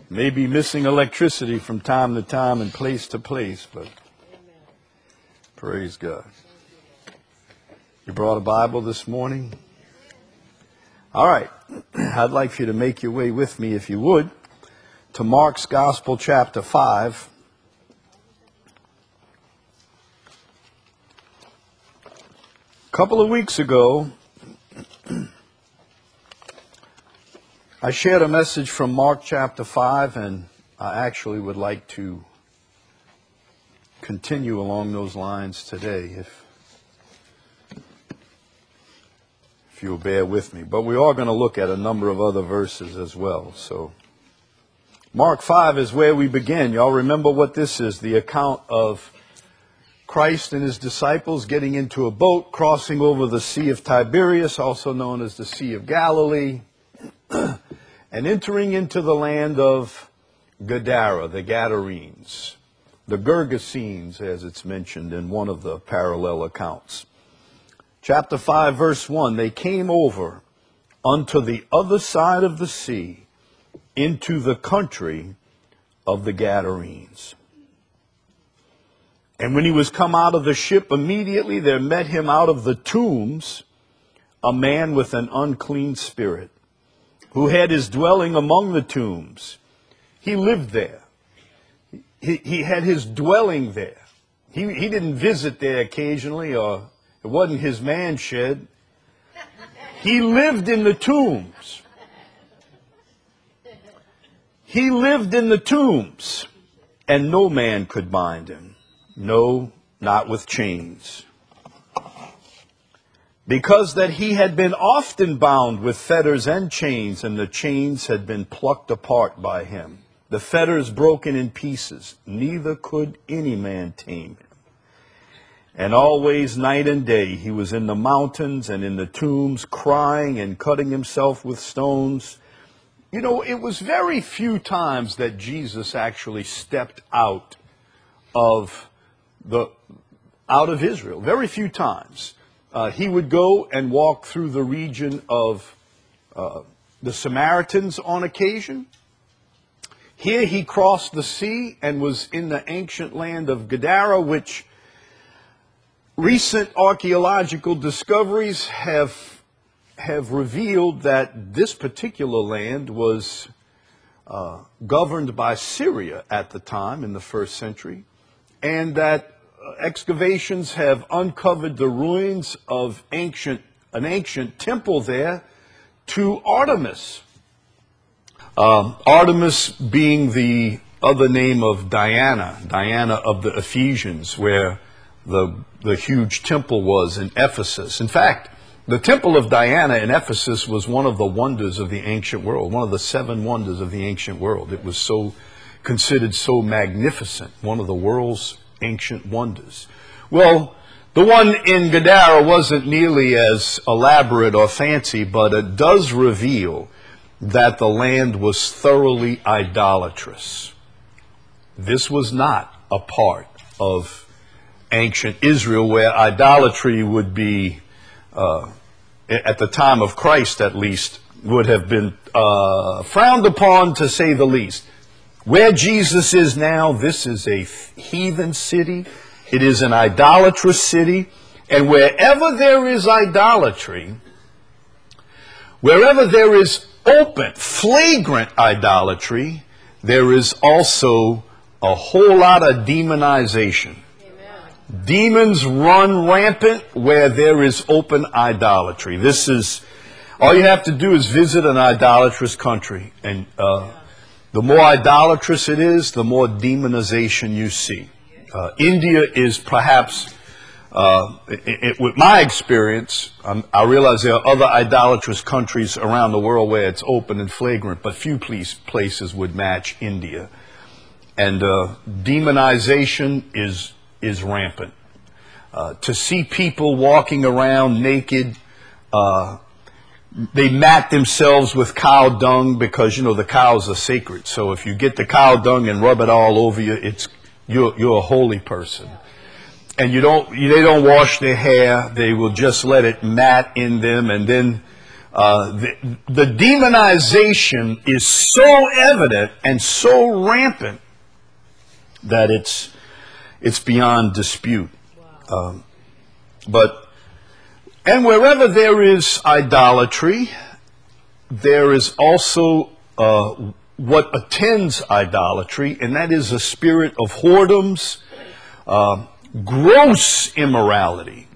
May be missing electricity from time to time and place to place, but praise God. You brought a Bible this morning? All right. I'd like for you to make your way with me, if you would, to Mark's Gospel, chapter 5. A couple of weeks ago, I shared a message from Mark chapter 5, and I actually would like to continue along those lines today, if you'll bear with me. But we are going to look at a number of other verses as well. So, Mark 5 is where we begin. Y'all remember what this is, the account of Christ and his disciples getting into a boat, crossing over the Sea of Tiberias, also known as the Sea of Galilee, and entering into the land of Gadara, the Gadarenes, the Gergesenes, as it's mentioned in one of the parallel accounts. Chapter 5, verse 1, they came over unto the other side of the sea, into the country of the Gadarenes. And when he was come out of the ship, immediately there met him out of the tombs a man with an unclean spirit, who had his dwelling among the tombs. He lived there. He had his dwelling there. He didn't visit there occasionally, or it wasn't his man shed. He lived in the tombs. He lived in the tombs, and no man could bind him. No, not with chains. Because that he had been often bound with fetters and chains, and the chains had been plucked apart by him, the fetters broken in pieces, neither could any man tame him. And always night and day he was in the mountains and in the tombs, crying and cutting himself with stones. You know, it was very few times that Jesus actually stepped out of Israel. Very few times. He would go and walk through the region of the Samaritans on occasion. Here he crossed the sea and was in the ancient land of Gadara, which recent archaeological discoveries have revealed that this particular land was governed by Syria at the time in the 1st century, and that excavations have uncovered the ruins of an ancient temple there to Artemis. Artemis being the other name of Diana of the Ephesians, where the huge temple was in Ephesus. In fact, the temple of Diana in Ephesus was one of the wonders of the ancient world, one of the 7 wonders of the ancient world. It was considered so magnificent, one of the world's ancient wonders. Well, the one in Gadara wasn't nearly as elaborate or fancy, but it does reveal that the land was thoroughly idolatrous. This was not a part of ancient Israel where idolatry would be, at the time of Christ at least, would have been frowned upon, to say the least. Where Jesus is now, this is a heathen city. It is an idolatrous city. And wherever there is idolatry, wherever there is open, flagrant idolatry, there is also a whole lot of demonization. Amen. Demons run rampant where there is open idolatry. All you have to do is visit an idolatrous country, and the more idolatrous it is, the more demonization you see. India is perhaps, with my experience, I realize there are other idolatrous countries around the world where it's open and flagrant, but few places would match India. And demonization is rampant. To see people walking around naked, they mat themselves with cow dung because, the cows are sacred. So if you get the cow dung and rub it all over you, you're a holy person. And they don't wash their hair. They will just let it mat in them. And then The demonization is so evident and so rampant that it's beyond dispute. And wherever there is idolatry, there is also what attends idolatry, and that is a spirit of whoredoms, gross immorality,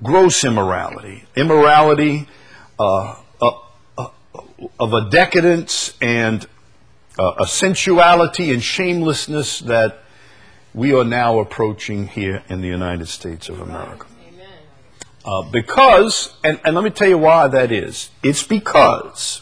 of a decadence and a sensuality and shamelessness that we are now approaching here in the United States of America. Because, and let me tell you why that is. It's because,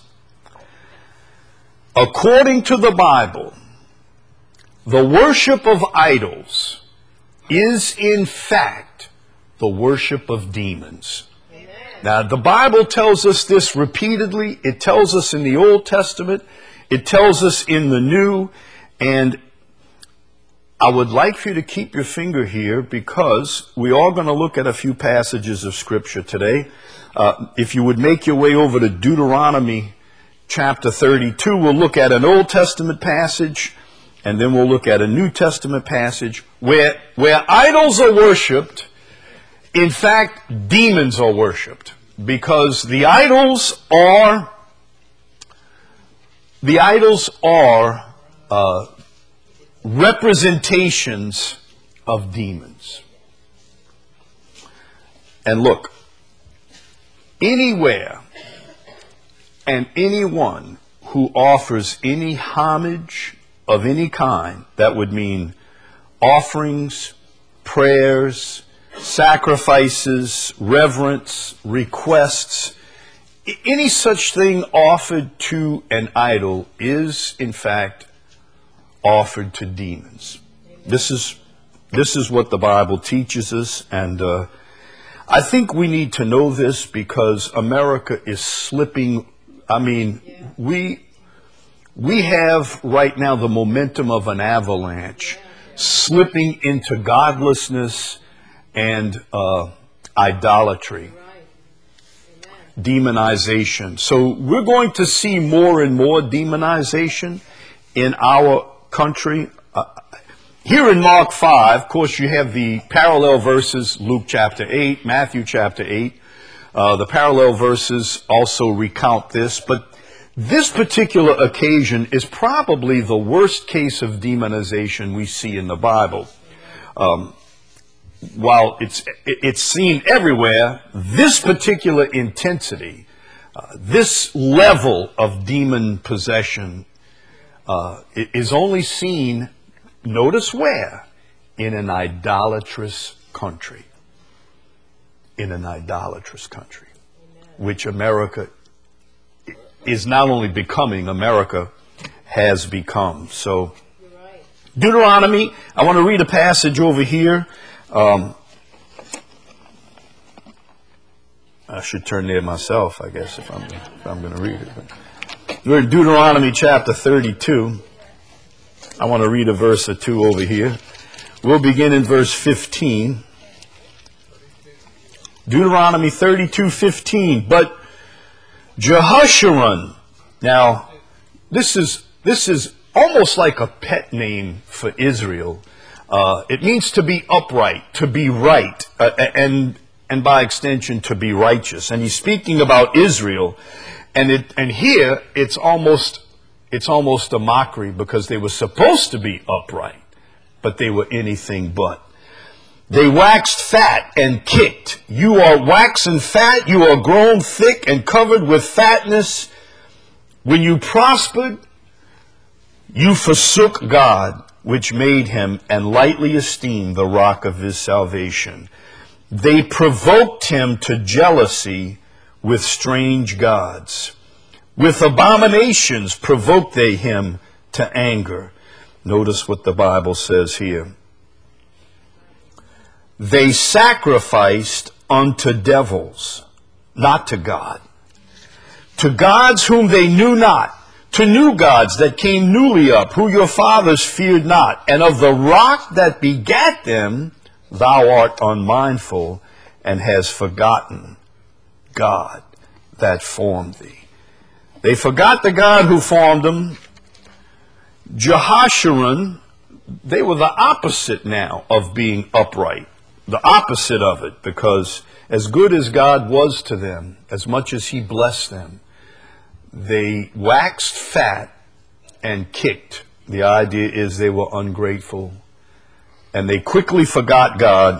according to the Bible, the worship of idols is in fact the worship of demons. Amen. Now, the Bible tells us this repeatedly. It tells us in the Old Testament. It tells us in the New. And I would like for you to keep your finger here because we are going to look at a few passages of Scripture today. If you would make your way over to Deuteronomy chapter 32, we'll look at an Old Testament passage, and then we'll look at a New Testament passage where idols are worshipped. In fact, demons are worshipped because the idols are representations of demons. And look, anywhere and anyone who offers any homage of any kind, that would mean offerings, prayers, sacrifices, reverence, requests, any such thing offered to an idol is, in fact, offered to demons. This is what the Bible teaches us, and I think we need to know this because America is slipping. I mean, we have right now the momentum of an avalanche, slipping into godlessness and idolatry, demonization. So we're going to see more and more demonization in our country. Here in Mark 5, of course, you have the parallel verses, Luke chapter 8, Matthew chapter 8. The parallel verses also recount this, but this particular occasion is probably the worst case of demonization we see in the Bible. While it's seen everywhere, this particular intensity, this level of demon possession is only seen, notice where? In an idolatrous country. In an idolatrous country, which America is not only becoming, America has become. So, Deuteronomy, I want to read a passage over here. I should turn there myself, I guess, if I'm going to read it. We're in Deuteronomy chapter 32. I want to read a verse or two over here. We'll begin in verse 15. Deuteronomy 32:15. But Jehoshaphat. Now, this is almost like a pet name for Israel. It means to be upright, to be right, and by extension to be righteous. And he's speaking about Israel, and here it's almost a mockery because they were supposed to be upright, but they were anything but. They waxed fat and kicked. You are waxen fat, you are grown thick and covered with fatness. When you prospered, you forsook God, which made him, and lightly esteemed the rock of his salvation. They provoked him to jealousy with strange gods. With abominations provoked they him to anger. Notice what the Bible says here. They sacrificed unto devils, not to God. To gods whom they knew not, to new gods that came newly up, who your fathers feared not. And of the rock that begat them, thou art unmindful, and hast forgotten God that formed thee. They forgot the God who formed them. Jehoshaphat, they were the opposite now of being upright. The opposite of it, because as good as God was to them, as much as he blessed them, they waxed fat and kicked. The idea is they were ungrateful, and they quickly forgot God.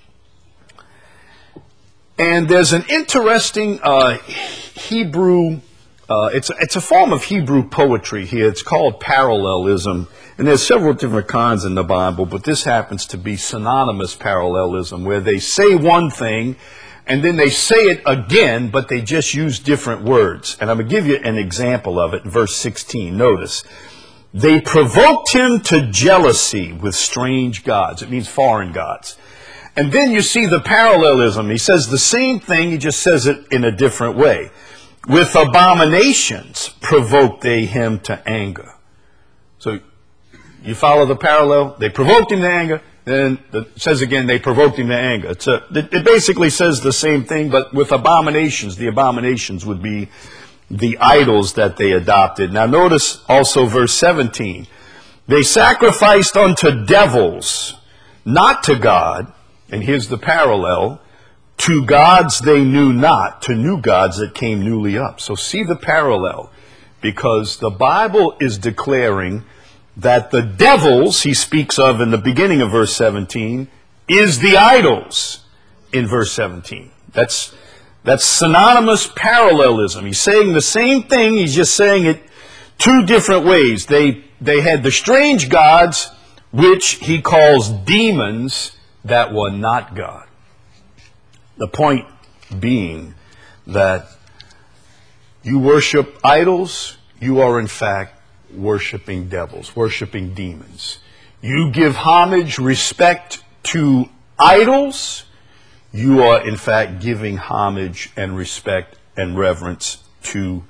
And there's an interesting Hebrew, it's a form of Hebrew poetry here. It's called parallelism. And there's several different kinds in the Bible, but this happens to be synonymous parallelism, where they say one thing and then they say it again, but they just use different words. And I'm going to give you an example of it in verse 16. Notice, they provoked him to jealousy with strange gods. It means foreign gods. And then you see the parallelism. He says the same thing, he just says it in a different way. With abominations provoked they him to anger. So you follow the parallel? They provoked him to anger. Then it says again, they provoked him to anger. It basically says the same thing, but with abominations. The abominations would be the idols that they adopted. Now notice also verse 17. They sacrificed unto devils, not to God. And here's the parallel. To gods they knew not, to new gods that came newly up. So see the parallel. Because the Bible is declaring that the devils he speaks of in the beginning of verse 17 is the idols in verse 17. That's synonymous parallelism. He's saying the same thing, he's just saying it two different ways. They had the strange gods, which he calls demons, that were not God. The point being that you worship idols, you are in fact worshiping devils, worshiping demons. You give homage, respect to idols, you are in fact giving homage and respect and reverence to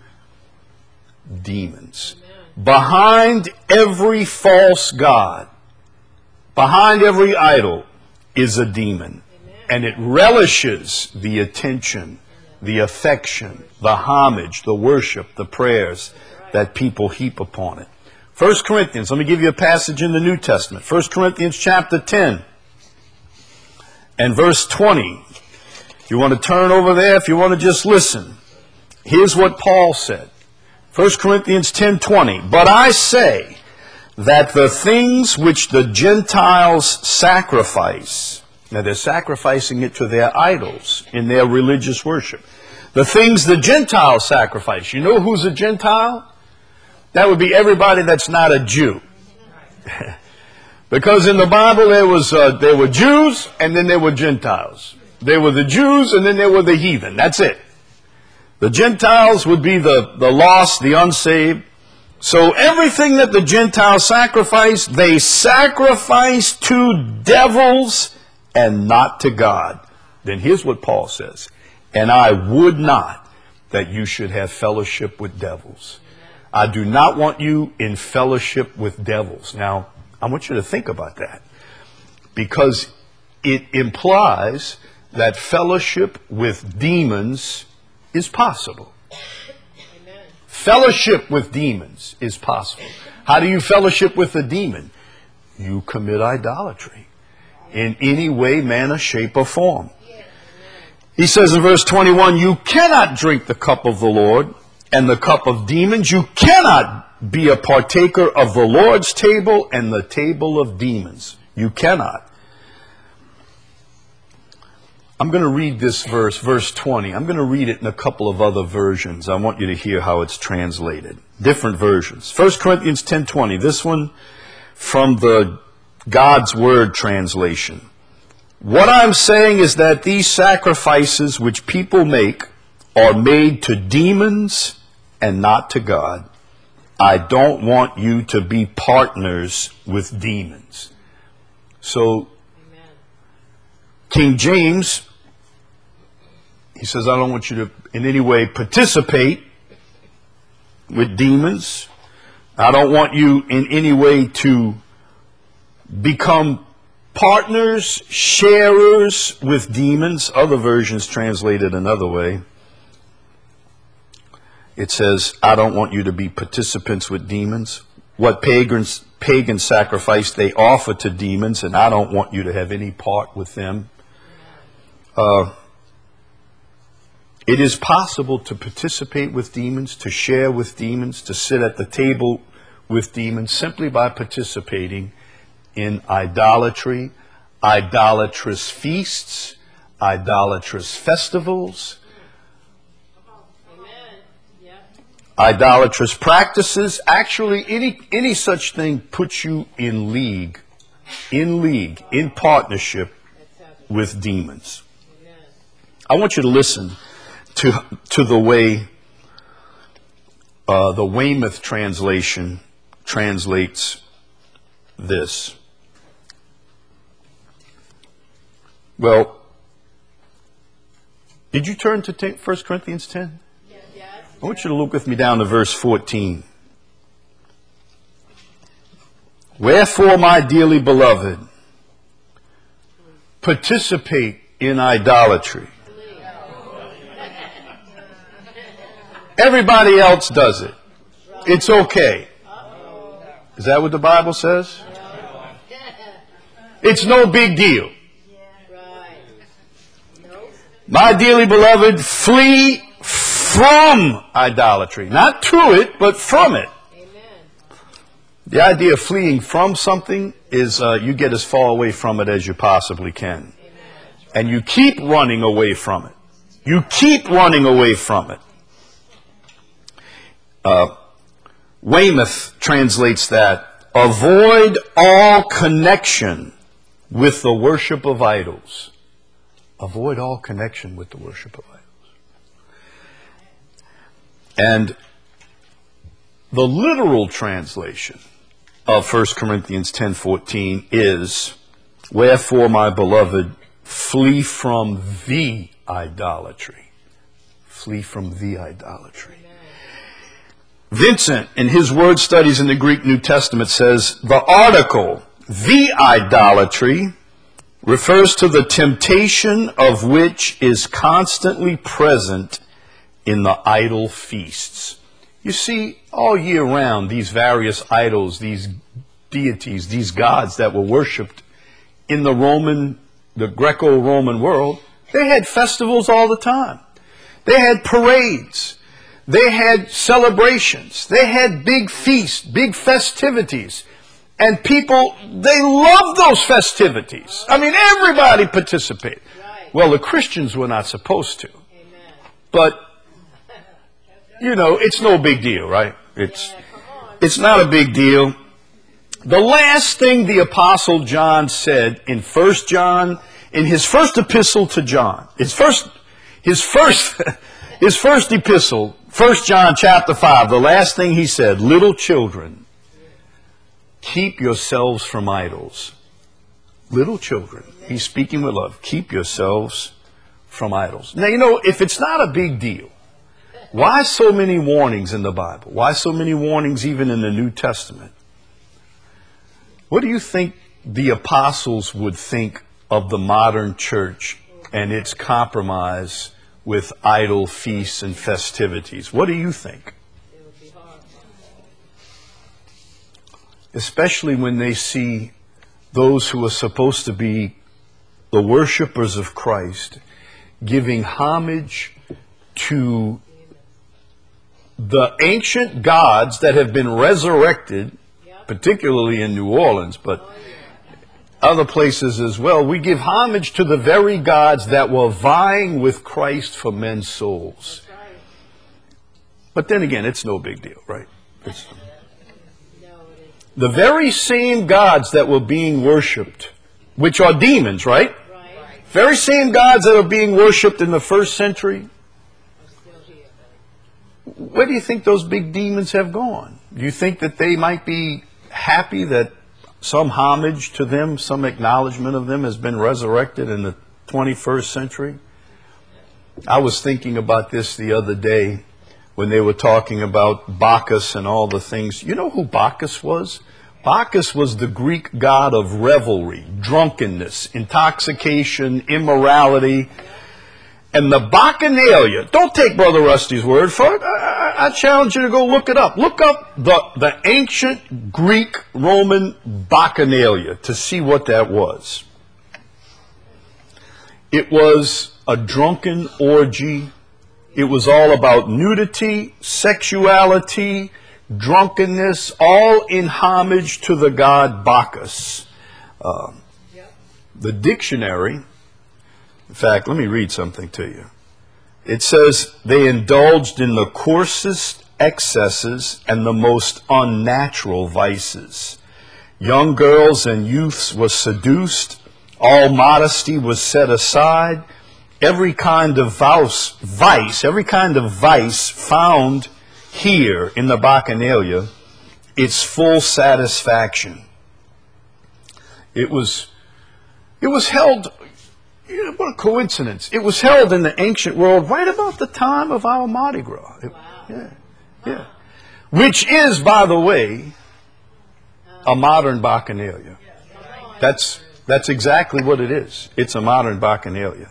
demons. Amen. Behind every false god, behind every idol is a demon. Amen. And it relishes the attention, the affection, the homage, the worship, the prayers that people heap upon it. 1 Corinthians, let me give you a passage in the New Testament. 1 Corinthians chapter 10 and verse 20. If you want to turn over there, if you want to just listen, here's what Paul said. 1 Corinthians 10:20. But I say that the things which the Gentiles sacrifice, now they're sacrificing it to their idols in their religious worship. The things the Gentiles sacrifice. You know who's a Gentile? That would be everybody that's not a Jew. Because in the Bible there were Jews and then there were Gentiles. There were the Jews and then there were the heathen. That's it. The Gentiles would be the lost, the unsaved. So everything that the Gentiles sacrifice, they sacrifice to devils and not to God. Then here's what Paul says. And I would not that you should have fellowship with devils. I do not want you in fellowship with devils. Now, I want you to think about that. Because it implies that fellowship with demons is possible. Amen. Fellowship with demons is possible. How do you fellowship with a demon? You commit idolatry in any way, manner, shape, or form. He says in verse 21, you cannot drink the cup of the Lord and the cup of demons. You cannot be a partaker of the Lord's table and the table of demons. You cannot. I'm going to read this verse 20. I'm going to read it in a couple of other versions. I want you to hear how it's translated. Different versions. 1 Corinthians 10:20. This one from the God's Word translation. What I'm saying is that these sacrifices which people make are made to demons and not to God. I don't want you to be partners with demons. So, amen. King James, he says, I don't want you to in any way participate with demons. I don't want you in any way to become partners, sharers with demons. Other versions translate it another way. It says, I don't want you to be participants with demons. What pagan sacrifice they offer to demons, and I don't want you to have any part with them. It is possible to participate with demons, to share with demons, to sit at the table with demons simply by participating in idolatry, idolatrous feasts, idolatrous festivals, idolatrous practices. Actually, any such thing puts you in league, in partnership with demons. I want you to listen to the way the Weymouth translation translates this. Well, did you turn to 1 Corinthians 10? Yes. I want you to look with me down to verse 14. Wherefore, my dearly beloved, participate in idolatry. Everybody else does it. It's okay. Is that what the Bible says? It's no big deal. My dearly beloved, flee from idolatry. Not to it, but from it. The idea of fleeing from something is you get as far away from it as you possibly can. And you keep running away from it. You keep running away from it. Weymouth translates that, avoid all connection with the worship of idols. Avoid all connection with the worship of idols. And the literal translation of 1 Corinthians 10:14 is, wherefore, my beloved, flee from the idolatry. Flee from the idolatry. Vincent, in his word studies in the Greek New Testament, says the article, the idolatry, refers to the temptation of which is constantly present in the idol feasts. You see, all year round, these various idols, these deities, these gods that were worshipped in the Greco-Roman world, they had festivals all the time. They had parades. They had celebrations. They had big feasts, big festivities. And people, they loved those festivities. I mean, everybody participated. Right. Well, the Christians were not supposed to. Amen. But, you know, it's no big deal, right? It's not a big deal. The last thing the Apostle John said in 1 John, in his first epistle to John, his first epistle, 1 John chapter 5, the last thing he said, little children, keep yourselves from idols. Little children, he's speaking with love, keep yourselves from idols. Now, you know, if it's not a big deal, why so many warnings in the Bible? Why so many warnings even in the New Testament? What do you think the apostles would think of the modern church and its compromise with idol feasts and festivities? What do you think? It would be hard. Especially when they see those who are supposed to be the worshipers of Christ giving homage to the ancient gods that have been resurrected, particularly in New Orleans, but other places as well. We give homage to the very gods that were vying with Christ for men's souls. But then again, it's no big deal, right? The very same gods that were being worshipped, which are demons, right? Very same gods that are being worshipped in the first century. Where do you think those big demons have gone? Do you think that they might be happy that some homage to them, some acknowledgement of them has been resurrected in the 21st century? I was thinking about this the other day when they were talking about Bacchus and all the things. You know who Bacchus was? Bacchus was the Greek god of revelry, drunkenness, intoxication, immorality. And the Bacchanalia, don't take Brother Rusty's word for it. I challenge you to go look it up. Look up the ancient Greek Roman Bacchanalia to see what that was. It was a drunken orgy. It was all about nudity, sexuality, drunkenness, all in homage to the god Bacchus. The dictionary, in fact, let me read something to you. It says, they indulged in the coarsest excesses and the most unnatural vices. Young girls and youths were seduced. All modesty was set aside. Every kind of vice found here in the Bacchanalia its full satisfaction. It was held, what a coincidence. It was held in the ancient world right about the time of our Mardi Gras. Yeah. Which is, by the way, a modern Bacchanalia. That's exactly what it is. It's a modern Bacchanalia.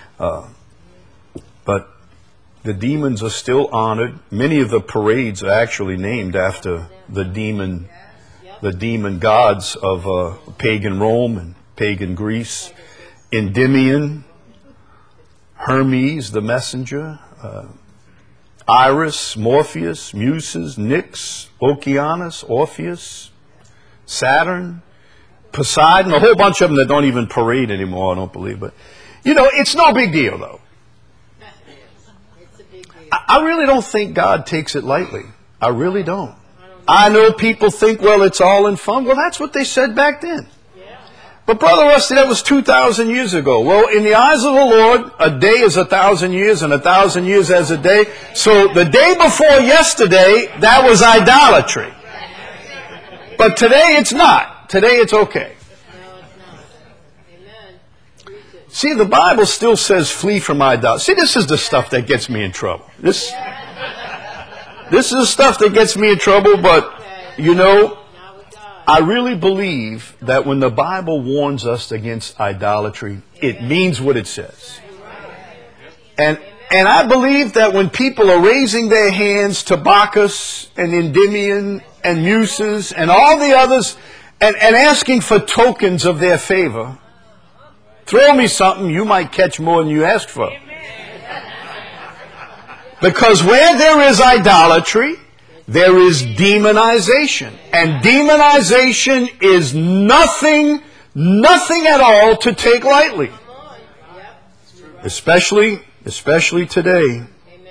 But the demons are still honored. Many of the parades are actually named after the demon gods of pagan Rome and pagan Greece. Endymion, Hermes, the messenger, Iris, Morpheus, Muses, Nyx, Oceanus, Orpheus, Saturn, Poseidon, a whole bunch of them that don't even parade anymore, I don't believe. But, it's no big deal, though. I really don't think God takes it lightly. I really don't. I know people think, well, it's all in fun. Well, that's what they said back then. But Brother Rusty, that was 2,000 years ago. Well, in the eyes of the Lord, a day is 1,000 years, and 1,000 years as a day. So the day before yesterday, that was idolatry. But today it's not. Today it's okay. See, the Bible still says flee from idolatry. See, this is the stuff that gets me in trouble. This is the stuff that gets me in trouble, but, I really believe that when the Bible warns us against idolatry, it means what it says. And I believe that when people are raising their hands to Bacchus and Endymion and Muses and all the others and asking for tokens of their favor, throw me something, you might catch more than you asked for. Because where there is idolatry, there is demonization. And demonization is nothing at all to take lightly. Especially today.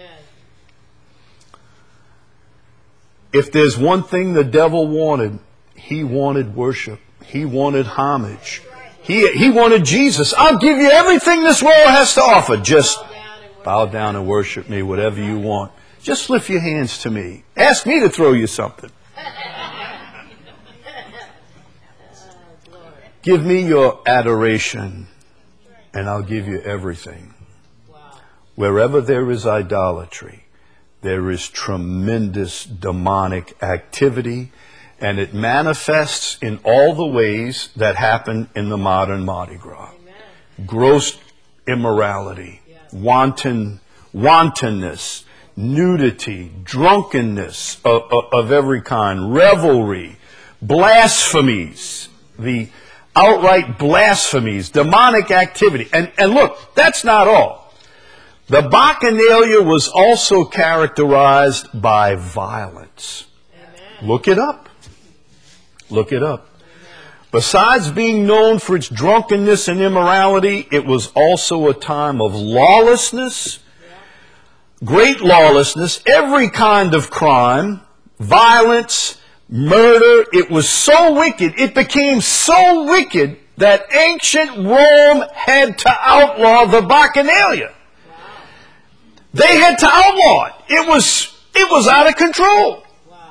If there's one thing the devil wanted, he wanted worship. He wanted homage. He wanted Jesus. I'll give you everything this world has to offer. Just bow down and worship me, whatever you want. Just lift your hands to me. Ask me to throw you something. Give me your adoration, and I'll give you everything. Wherever there is idolatry, there is tremendous demonic activity, and it manifests in all the ways that happen in the modern Mardi Gras. Gross immorality, wantonness, nudity, drunkenness of every kind, revelry, blasphemies, the outright blasphemies, demonic activity. And look, that's not all. The Bacchanalia was also characterized by violence. Look it up. Look it up. Besides being known for its drunkenness and immorality, it was also a time of lawlessness, great lawlessness, every kind of crime, violence, murder. It was so wicked, it became so wicked that ancient Rome had to outlaw the Bacchanalia. They had to outlaw it. It was out of control.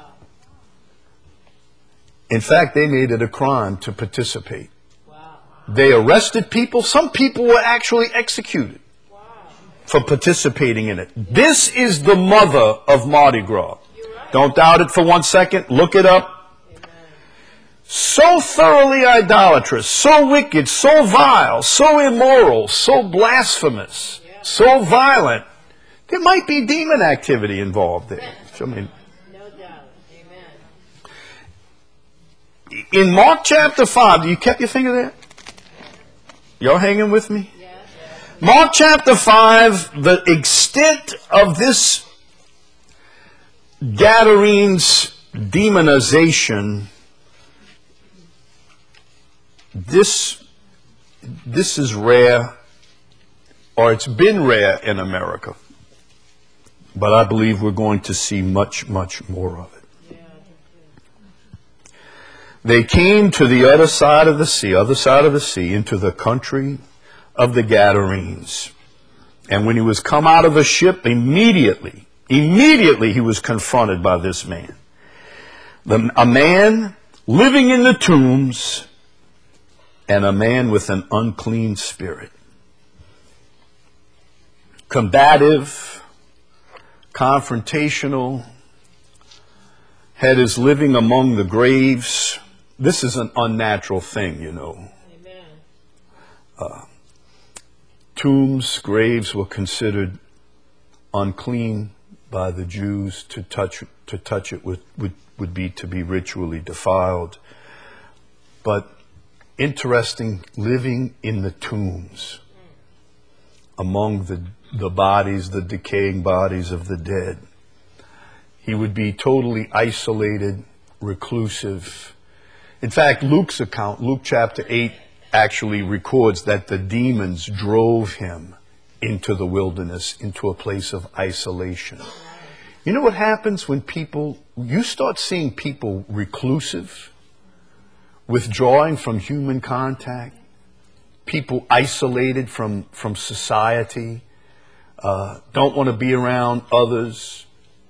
In fact, they made it a crime to participate. They arrested people. Some people were actually executed for participating in it. This is the mother of Mardi Gras. Don't doubt it for 1 second. Look it up. So thoroughly idolatrous, so wicked, so vile, so immoral, so blasphemous, so violent, there might be demon activity involved there. So, I mean, No doubt. Amen. in Mark chapter 5, you kept your finger there? Y'all hanging with me? Yes. Mark chapter 5, the extent of this Gadarenes demonization, this is rare, or it's been rare in America. But I believe we're going to see much, much more of it. They came to the other side of the sea, into the country of the Gadarenes. And when he was come out of the ship, immediately he was confronted by this man. A man living in the tombs, and a man with an unclean spirit. Combative, confrontational, had his living among the graves. This is an unnatural thing, you know. Amen. Tombs, graves were considered unclean by the Jews. To touch it would be to be ritually defiled. But interesting, living in the tombs, among the bodies, the decaying bodies of the dead. He would be totally isolated, reclusive. In fact, Luke's account, Luke chapter 8, actually records that the demons drove him into the wilderness, into a place of isolation. You know what happens when you start seeing people reclusive, withdrawing from human contact, people isolated from society, don't want to be around others.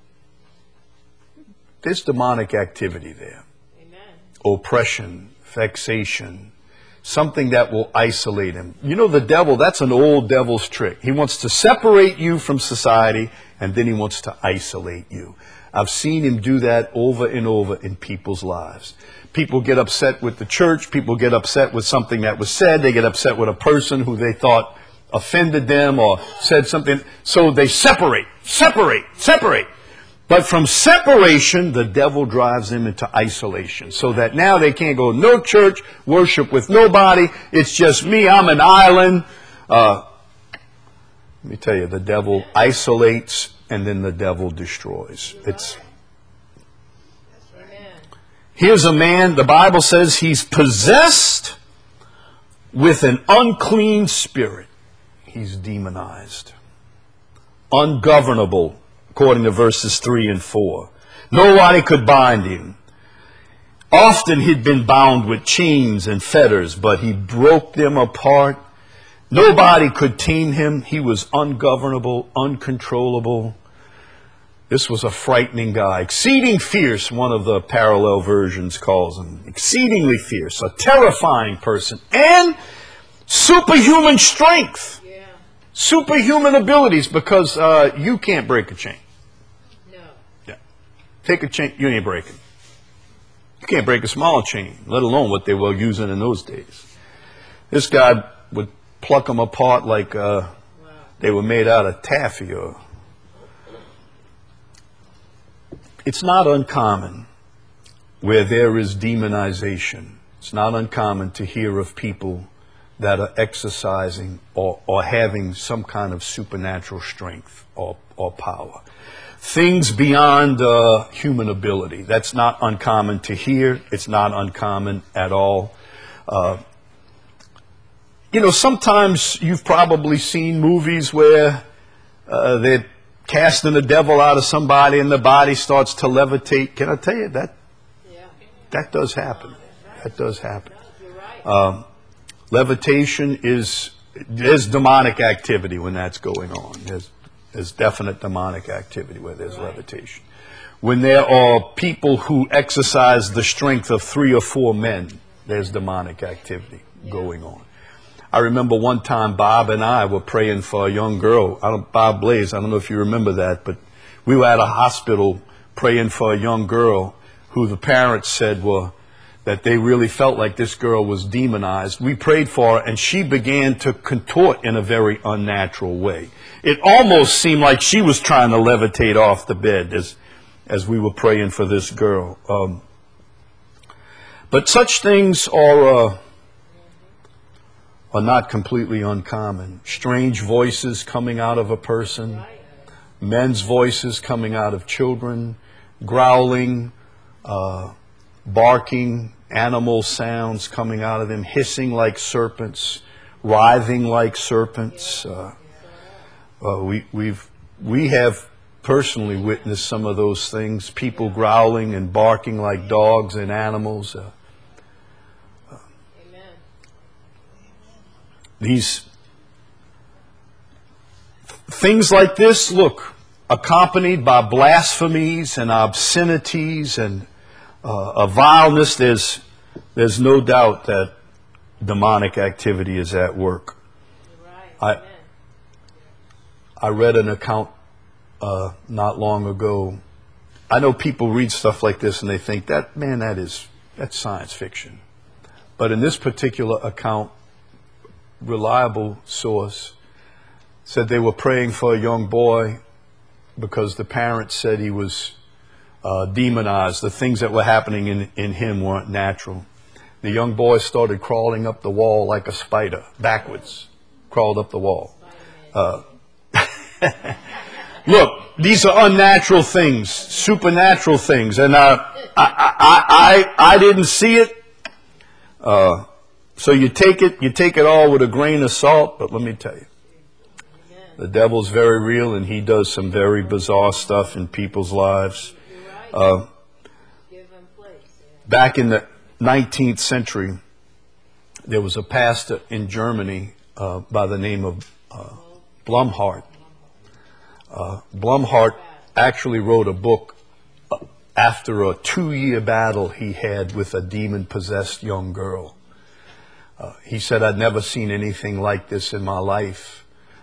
There's demonic activity there. Amen. Oppression, vexation, something that will isolate him. You know, the devil, that's an old devil's trick. He wants to separate you from society, and then he wants to isolate you. I've seen him do that over and over in people's lives. People get upset with the church. People get upset with something that was said. They get upset with a person who they thought offended them or said something. So they separate. But from separation, the devil drives them into isolation. So that now they can't go no church, worship with nobody. It's just me. I'm an island. Let me tell you, the devil isolates and then the devil destroys. Here's a man, the Bible says he's possessed with an unclean spirit. He's demonized. Ungovernable, according to verses 3 and 4. Nobody could bind him. Often he'd been bound with chains and fetters, but he broke them apart. Nobody could tame him. He was ungovernable, uncontrollable. This was a frightening guy. Exceeding fierce, one of the parallel versions calls him. Exceedingly fierce, a terrifying person, and superhuman strength. Yeah. Superhuman abilities, because you can't break a chain. No. Yeah. Take a chain, you ain't breaking. You can't break a small chain, let alone what they were using in those days. This guy would pluck them apart like they were made out of taffy. It's not uncommon where there is demonization. It's not uncommon to hear of people that are exercising or having some kind of supernatural strength or power. Things beyond human ability. That's not uncommon to hear. It's not uncommon at all. Sometimes you've probably seen movies where they're casting the devil out of somebody and the body starts to levitate. Can I tell you that does happen? That does happen. Levitation there's demonic activity when that's going on. There's definite demonic activity where there's levitation. When there are people who exercise the strength of 3 or 4 men, there's demonic activity going on. I remember one time Bob and I were praying for a young girl, Bob Blaze, I don't know if you remember that, but we were at a hospital praying for a young girl who the parents said that they really felt like this girl was demonized. We prayed for her, and she began to contort in a very unnatural way. It almost seemed like she was trying to levitate off the bed as we were praying for this girl. But such things are not completely uncommon. Strange voices coming out of a person, men's voices coming out of children, growling, barking, animal sounds coming out of them, hissing like serpents, writhing like serpents. We have personally witnessed some of those things, people growling and barking like dogs and animals. These things like this, look, accompanied by blasphemies and obscenities and a vileness, there's no doubt that demonic activity is at work. I read an account not long ago. I know people read stuff like this and they think that's science fiction. But in this particular account, reliable source said they were praying for a young boy because the parents said he was demonized. The things that were happening in him weren't natural. The young boy started crawling up the wall like a spider, backwards, crawled up the wall. Look, these are unnatural things, supernatural things, and I didn't see it. So you take it all with a grain of salt, but let me tell you, the devil's very real, and he does some very bizarre stuff in people's lives. Back in the 19th century, there was a pastor in Germany by the name of Blumhardt. Blumhardt actually wrote a book after a 2-year battle he had with a demon-possessed young girl. He said, I'd never seen anything like this in my life.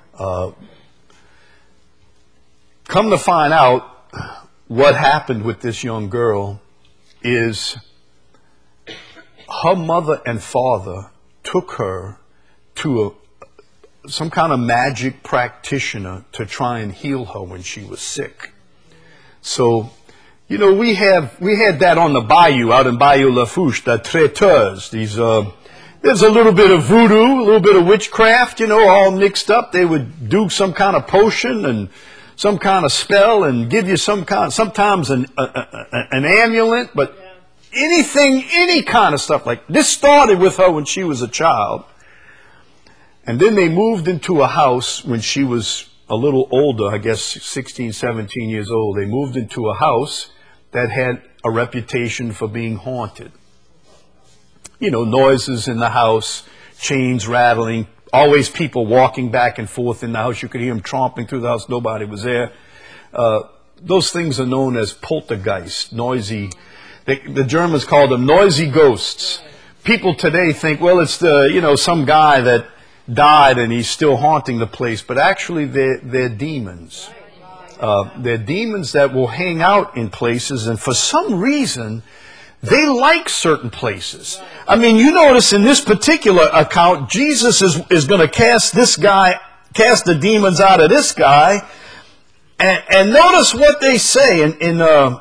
Come to find out, what happened with this young girl is her mother and father took her to some kind of magic practitioner to try and heal her when she was sick. So, you know, we had that on the bayou, out in Bayou Lafourche, the traiteurs. There's a little bit of voodoo, a little bit of witchcraft, you know, all mixed up. They would do some kind of potion and some kind of spell and give you sometimes an amulet, but anything, any kind of stuff like this started with her when she was a child. And then they moved into a house when she was a little older, I guess 16, 17 years old. They moved into a house that had a reputation for being haunted. You know, noises in the house, chains rattling, always people walking back and forth in the house. You could hear them tromping through the house. Nobody was there. Those things are known as poltergeist, noisy. The Germans called them noisy ghosts. People today think, well, it's some guy that died and he's still haunting the place. But actually, they're demons. They're demons that will hang out in places, and for some reason, they like certain places. I mean, you notice in this particular account, Jesus is going to cast the demons out of this guy. And notice what they say in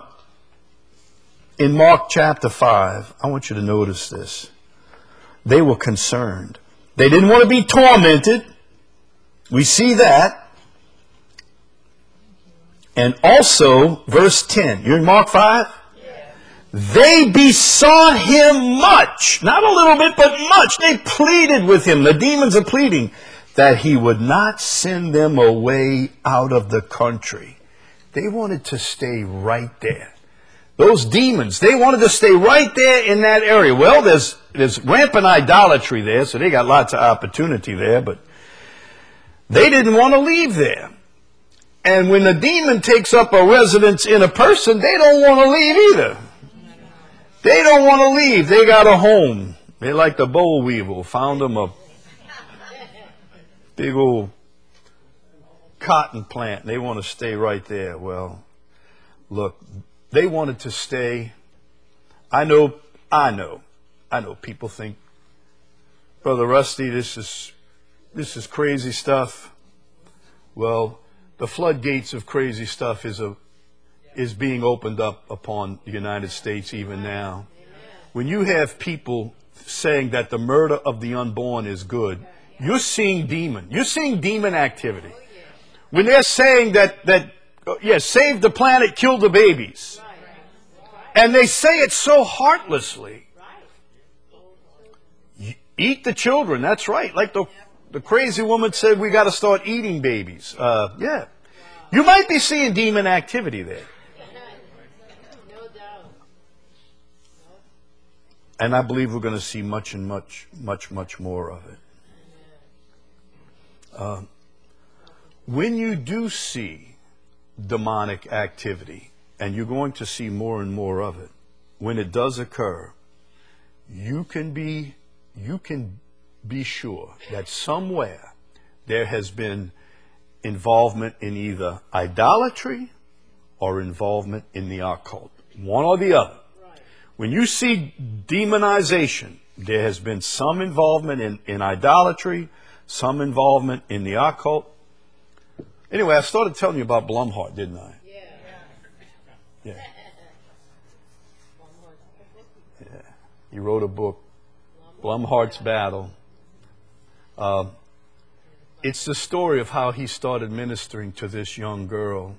Mark chapter 5. I want you to notice this. They were concerned. They didn't want to be tormented. We see that. And also, verse 10. You're in Mark 5? They besought him much, not a little bit, but much. They pleaded with him. The demons are pleading that he would not send them away out of the country. They wanted to stay right there. Those demons, they wanted to stay right there in that area. Well, there's rampant idolatry there, so they got lots of opportunity there, but they didn't want to leave there. And when the demon takes up a residence in a person, they don't want to leave either. They don't want to leave. They got a home. They like the boll weevil. Found them a big old cotton plant. They want to stay right there. Well, look, they wanted to stay. I know I know people think, Brother Rusty, this is crazy stuff. Well, the floodgates of crazy stuff is being opened up upon the United States even now. When you have people saying that the murder of the unborn is good, you're seeing demon activity. When they're saying that save the planet, kill the babies. And they say it so heartlessly. Eat the children, that's right. Like the crazy woman said, we got to start eating babies. Yeah. You might be seeing demon activity there. No doubt. And I believe we're going to see much and much more of it. When you do see demonic activity, and you're going to see more and more of it, when it does occur, you can be sure that somewhere there has been involvement in either idolatry or involvement in the occult. One or the other. When you see demonization, there has been some involvement in idolatry, some involvement in the occult. Anyway, I started telling you about Blumhardt, didn't I? Yeah. Yeah. He wrote a book, Blumhardt's Battle. It's the story of how he started ministering to this young girl.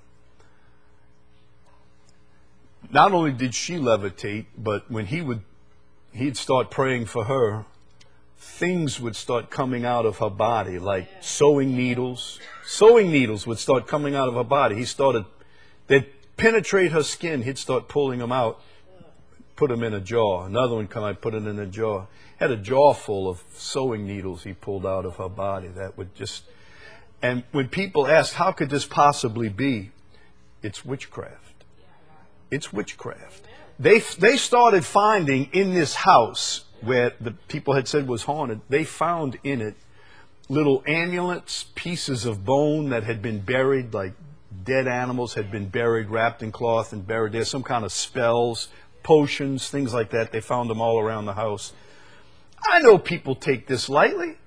Not only did she levitate, but when he'd start praying for her, things would start coming out of her body, like sewing needles. Sewing needles would start coming out of her body. They'd penetrate her skin. He'd start pulling them out, put them in a jar. Another one come out, put it in a jar. Had a jar full of sewing needles he pulled out of her body. And when people ask, how could this possibly be? It's witchcraft. It's witchcraft. They started finding in this house where the people had said was haunted, they found in it little amulets, pieces of bone that had been buried, like dead animals had been buried, wrapped in cloth and buried. There's some kind of spells, potions, things like that. They found them all around the house. I know people take this lightly,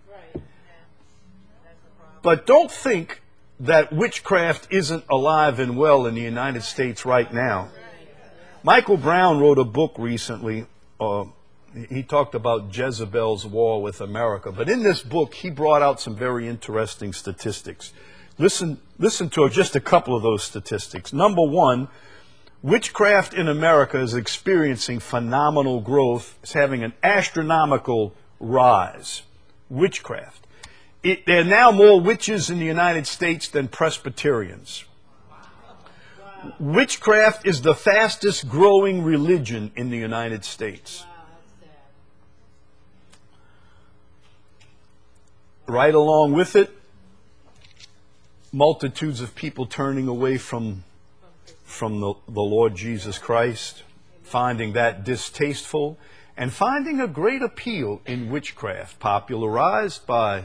but don't think that witchcraft isn't alive and well in the United States right now. Michael Brown wrote a book recently. He talked about Jezebel's war with America. But in this book, he brought out some very interesting statistics. Listen to just a couple of those statistics. Number one, witchcraft in America is experiencing phenomenal growth. It's having an astronomical rise. Witchcraft. There are now more witches in the United States than Presbyterians. Witchcraft is the fastest growing religion in the United States. Right along with it, multitudes of people turning away from the Lord Jesus Christ, finding that distasteful, and finding a great appeal in witchcraft, popularized by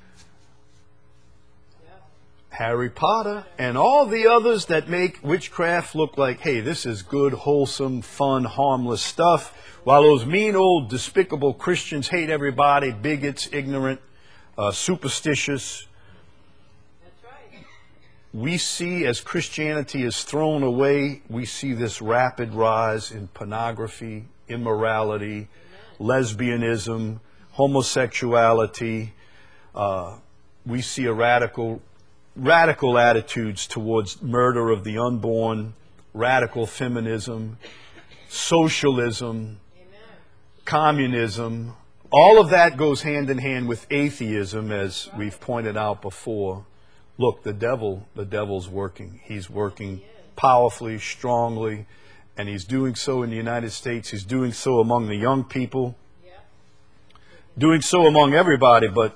Harry Potter and all the others that make witchcraft look like, hey, this is good, wholesome, fun, harmless stuff, while those mean old despicable Christians hate everybody, bigots, ignorant, superstitious. That's right. We see, as Christianity is thrown away, we see this rapid rise in pornography, immorality, lesbianism, homosexuality. We see a radical attitudes towards murder of the unborn, radical feminism, socialism, communism. All of that goes hand in hand with atheism, as we've pointed out before. Look, the devil's working. He's working powerfully, strongly, and he's doing so in the United States. He's doing so among the young people, doing so among everybody, but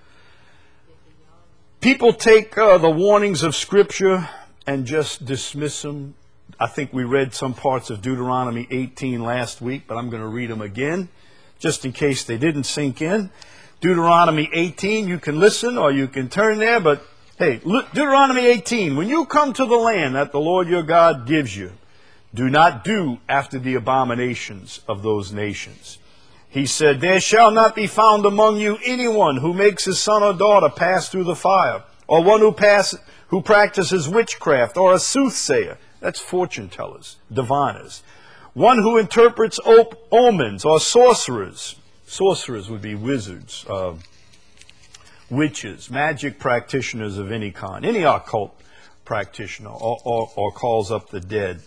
people take the warnings of Scripture and just dismiss them. I think we read some parts of Deuteronomy 18 last week, but I'm going to read them again, just in case they didn't sink in. Deuteronomy 18, you can listen or you can turn there, but hey, Deuteronomy 18, when you come to the land that the Lord your God gives you, do not do after the abominations of those nations. He said, there shall not be found among you anyone who makes his son or daughter pass through the fire, or one who practices witchcraft, or a soothsayer. That's fortune tellers, diviners. One who interprets omens, or sorcerers. Sorcerers would be wizards, witches, magic practitioners of any kind, any occult practitioner, or calls up the dead.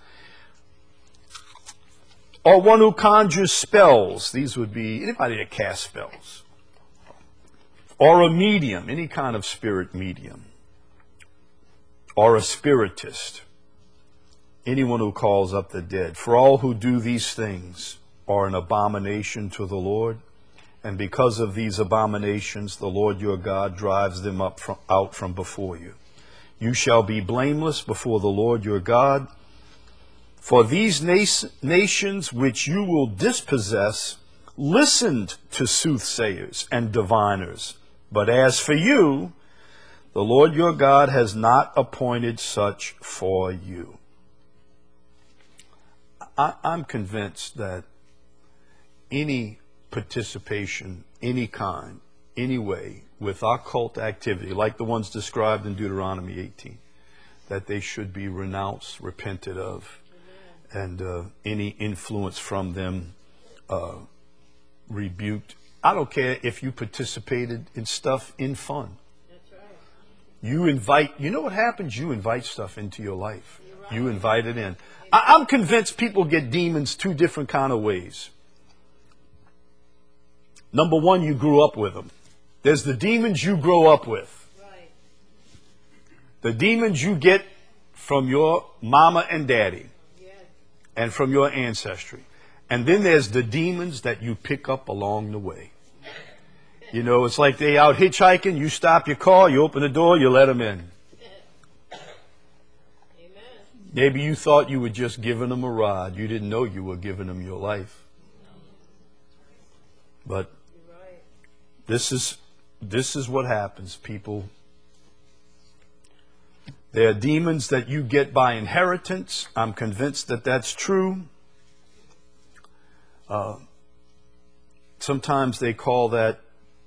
Or one who conjures spells. These would be anybody that casts spells. Or a medium, any kind of spirit medium. Or a spiritist. Anyone who calls up the dead. For all who do these things are an abomination to the Lord. And because of these abominations, the Lord your God drives them out from before you. You shall be blameless before the Lord your God. For these nations which you will dispossess listened to soothsayers and diviners. But as for you, the Lord your God has not appointed such for you. I'm convinced that any participation, any kind, any way, with occult activity, like the ones described in Deuteronomy 18, that they should be renounced, repented of, and any influence from them rebuked. I don't care if you participated in stuff in fun. That's right. You know what happens? You invite stuff into your life. Right. You invite it in. I'm convinced people get demons two different kind of ways. Number one, you grew up with them. There's the demons you grow up with. Right. The demons you get from your mama and daddy. And from your ancestry. And then there's the demons that you pick up along the way. You know, it's like they out hitchhiking. You stop your car, you open the door, you let them in. Amen. Maybe you thought you were just giving them a ride. You didn't know you were giving them your life. But this is what happens, people. There are demons that you get by inheritance. I'm convinced that that's true. Sometimes they call that,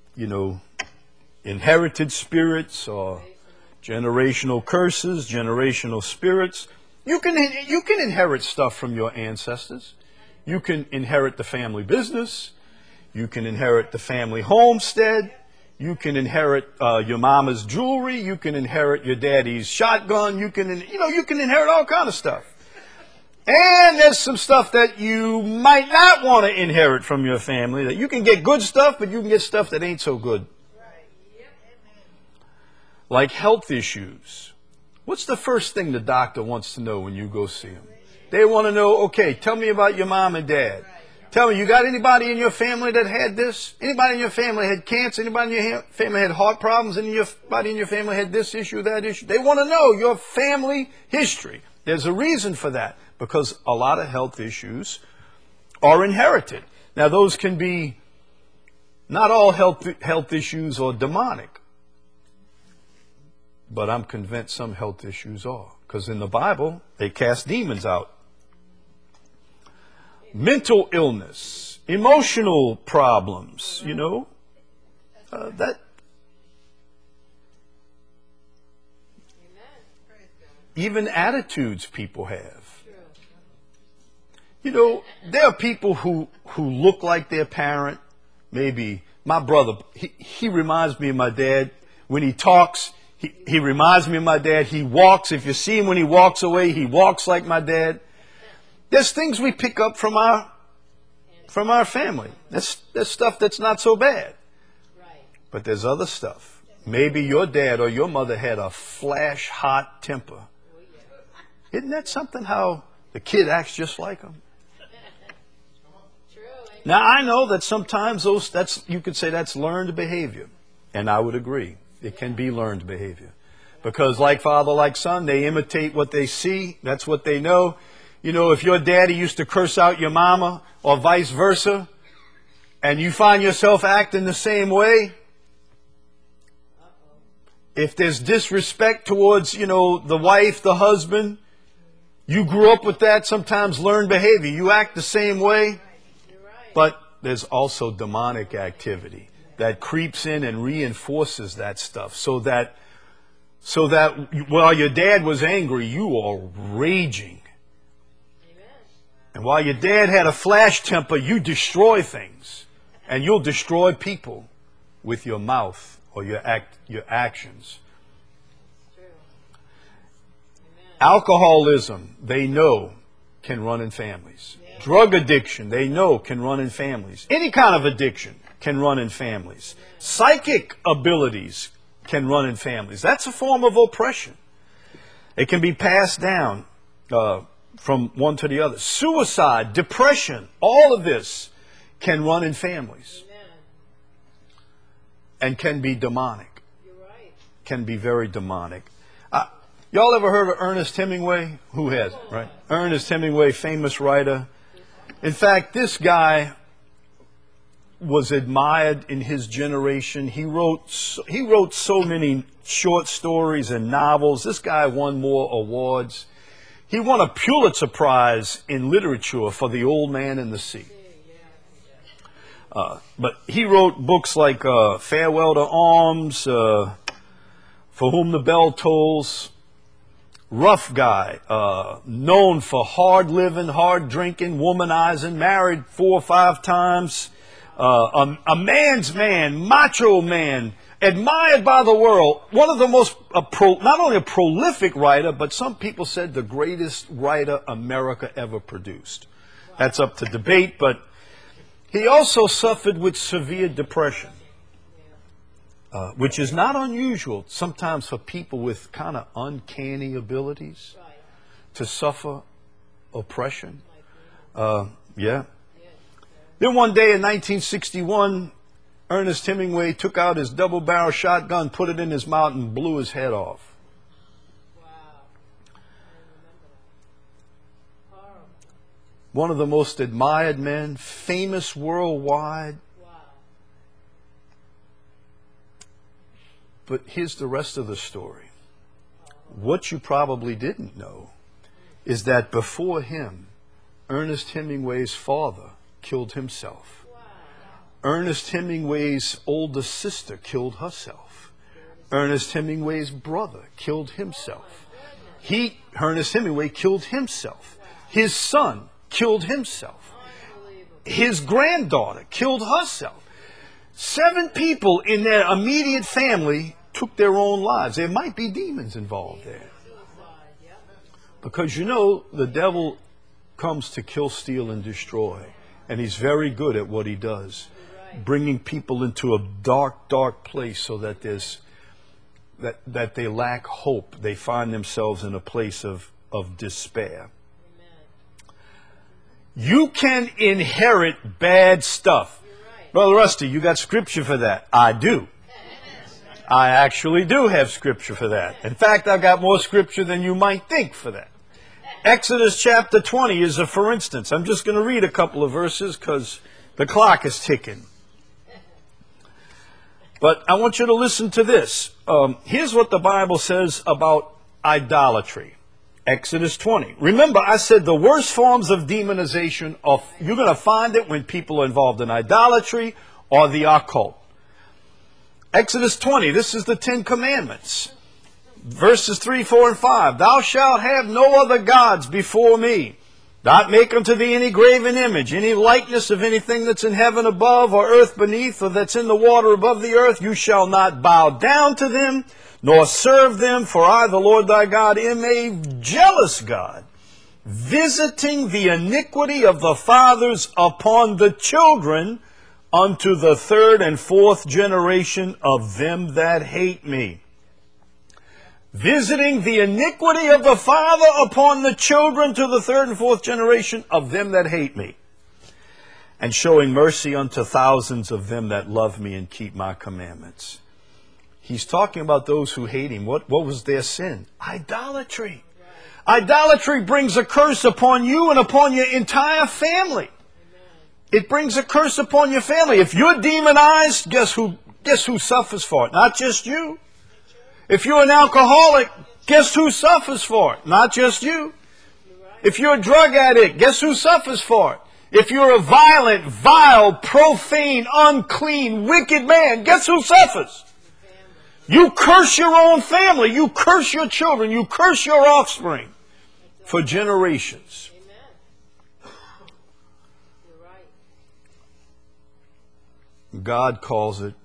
inherited spirits or generational curses, generational spirits. You can inherit stuff from your ancestors. You can inherit the family business. You can inherit the family homestead. You can inherit your mama's jewelry. You can inherit your daddy's shotgun. You can inherit all kind of stuff. And there's some stuff that you might not want to inherit from your family. That you can get good stuff, but you can get stuff that ain't so good. Like health issues. What's the first thing the doctor wants to know when you go see him? They want to know, okay, tell me about your mom and dad. Tell me, you got anybody in your family that had this? Anybody in your family had cancer? Anybody in your family had heart problems? Anybody in your family had this issue, that issue? They want to know your family history. There's a reason for that, because a lot of health issues are inherited. Now, those can be, not all health issues are demonic, but I'm convinced some health issues are, because in the Bible, they cast demons out. Mental illness, emotional problems, that even attitudes people have. There are people who look like their parent. Maybe my brother, he reminds me of my dad. When he talks, he reminds me of my dad. He walks. If you see him when he walks away, he walks like my dad. There's things we pick up from our family. There's stuff that's not so bad. Right. But there's other stuff. Maybe your dad or your mother had a flash hot temper. Isn't that something, how the kid acts just like them? True. Now, I know that sometimes you could say that's learned behavior. And I would agree. It can be learned behavior. Because like father, like son, they imitate what they see. That's what they know. If your daddy used to curse out your mama or vice versa, and you find yourself acting the same way, if there's disrespect towards, the wife, the husband, you grew up with that, sometimes learned behavior. You act the same way, but there's also demonic activity that creeps in and reinforces that stuff so that while your dad was angry, you are raging. And while your dad had a flash temper, you destroy things. And you'll destroy people with your mouth or your actions. Alcoholism, they know, can run in families. Drug addiction, they know, can run in families. Any kind of addiction can run in families. Psychic abilities can run in families. That's a form of oppression. It can be passed down from one to the other. Suicide, depression, all of this can run in families. And can be demonic. You're right. Can be very demonic. Y'all ever heard of Ernest Hemingway? Who has, right? Ernest Hemingway, famous writer. In fact, this guy was admired in his generation. He wrote so many short stories and novels. This guy won more awards. He won a Pulitzer Prize in literature for The Old Man and the Sea. But he wrote books like Farewell to Arms, For Whom the Bell Tolls. Rough guy, known for hard living, hard drinking, womanizing, married 4 or 5 times, a man's man, macho man, admired by the world. One of the most, not only a prolific writer, but some people said the greatest writer America ever produced. That's up to debate, but he also suffered with severe depression. Which is not unusual sometimes for people with kind of uncanny abilities to suffer oppression. Yeah. Then one day in 1961, Ernest Hemingway took out his double-barrel shotgun, put it in his mouth, and blew his head off. Wow. Horrible. One of the most admired men, famous worldwide. But here's the rest of the story. What you probably didn't know is that before him, Ernest Hemingway's father killed himself. Ernest Hemingway's older sister killed herself. Ernest Hemingway's brother killed himself. Ernest Hemingway killed himself. His son killed himself. His granddaughter killed herself. 7 people in their immediate family took their own lives. There might be demons involved there. Because you know, the devil comes to kill, steal, and destroy. And he's very good at what he does. Bringing people into a dark, dark place so that that they lack hope. They find themselves in a place of despair. You can inherit bad stuff. Brother Rusty, you got scripture for that? I do. I actually do have scripture for that. In fact, I've got more scripture than you might think for that. Exodus chapter 20 is a for instance. I'm just going to read a couple of verses because the clock is ticking. But I want you to listen to this. Here's what the Bible says about idolatry. Exodus 20. Remember, I said the worst forms of demonization, you're going to find it when people are involved in idolatry or the occult. Exodus 20, this is the 10 Commandments. Verses 3, 4, and 5. Thou shalt have no other gods before me. Not make unto thee any graven image, any likeness of anything that's in heaven above or earth beneath, or that's in the water above the earth. You shall not bow down to them, nor serve them, for I, the Lord thy God, am a jealous God, visiting the iniquity of the fathers upon the children, unto the 3rd and 4th generation of them that hate me. Visiting the iniquity of the father upon the children to the 3rd and 4th generation of them that hate me. And showing mercy unto thousands of them that love me and keep my commandments. He's talking about those who hate him. What was their sin? Idolatry. Idolatry brings a curse upon you and upon your entire family. It brings a curse upon your family. If you're demonized, guess who suffers for it? Not just you. If you're an alcoholic, guess who suffers for it? Not just you. If you're a drug addict, guess who suffers for it? If you're a violent, vile, profane, unclean, wicked man, guess who suffers? You curse your own family. You curse your children. You curse your offspring for generations. Amen. You're right. God calls it,